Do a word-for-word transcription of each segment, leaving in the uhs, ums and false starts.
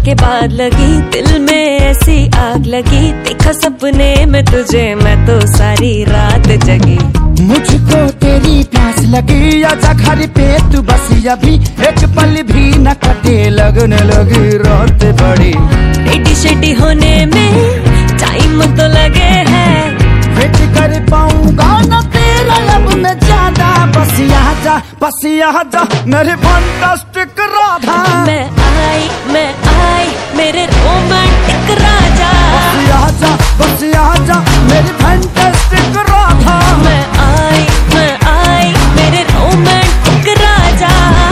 के बाद लगी दिल में ऐसी आग लगी, देखा सपने में तुझे मैं तो सारी रात जगी। मुझको तेरी प्यास लगी, आजा घर पे तू बस अभी, एक पल भी न कटे लगने लगी रात बड़ी। रेडी शेडी होने में टाइम तो लगे है, वेट कर पाऊंगा न तेरा अब मैं ज्यादा। बस यहाँ जा बस यहाँ जा मेरे फैंटास्टिक राधा। मैं आई मैं आई मेरे रोमांटिक राजा। बस यहाँ जा बस यहाँ जा मेरी फैंटास्टिक राधा। मैं आई मैं आई मेरे रोमांटिक राजा।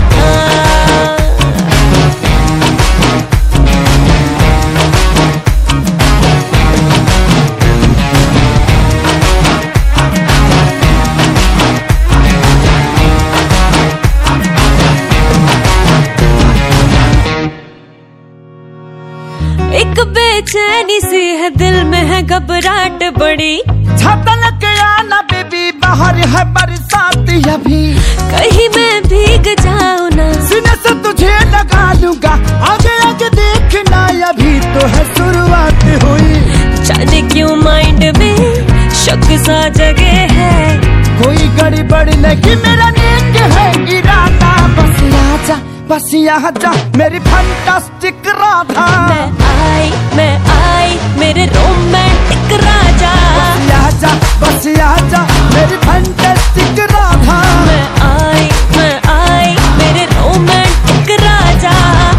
एक बेचैनी सी है दिल में है घबराहट बड़ी, छाता लेके आना बेबी बाहर है बरसात अभी। कहीं मैं भीग जाऊं ना, सीने से तुझे लगा लूंगा, आगे आगे देखना अभी तो है शुरुआत हुई। जाने क्यों माइंड में शक सा जगे है, कोई गड़बड़ नहीं मेरा नेक है इरादा। बस यहाँ जा बस यहाँ जा मेरी फैंटास्टिक राधा। मैं आई मैं आई मेरे रोमांटिक राजा। बस यहाँ जा बस यहाँ जा मेरी फैंटास्टिक राधा। मैं आई मैं आई मेरे रोमांटिक राजा।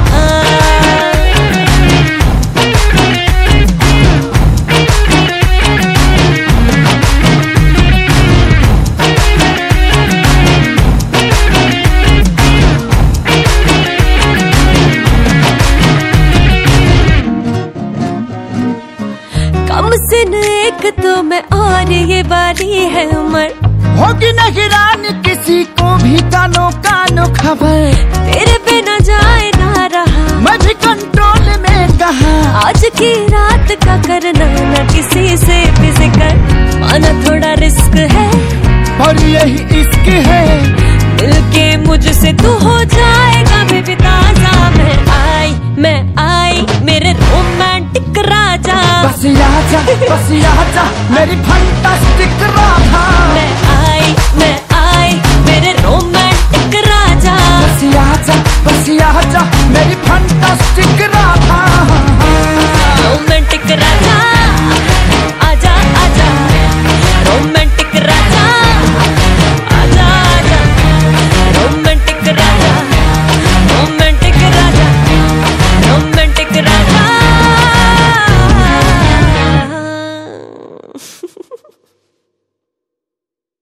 कम सिन एक तो मैं और ये बारी है उम्र, होगी नहीं रानी किसी को भी कानो कानो खबर। तेरे बिना जाए ना रहा मैं भी कंट्रोल में कहा, आज की रात का करना न किसी से फिजिकल, माना थोड़ा रिस्क है और यही इश्क है। मिलके मुझसे तू हो जाएगा बेबी ताजा। मैं आई मैं आई मेरे रोमांटिक राजा। बस यहाँ जा बस यहाँ जा मेरी फैंटास्टिक राधा। मैं आई मैं आई मेरे रोमांटिक राजा। बस यहाँ जा बस यहाँ जा मेरी फैंटास्टिक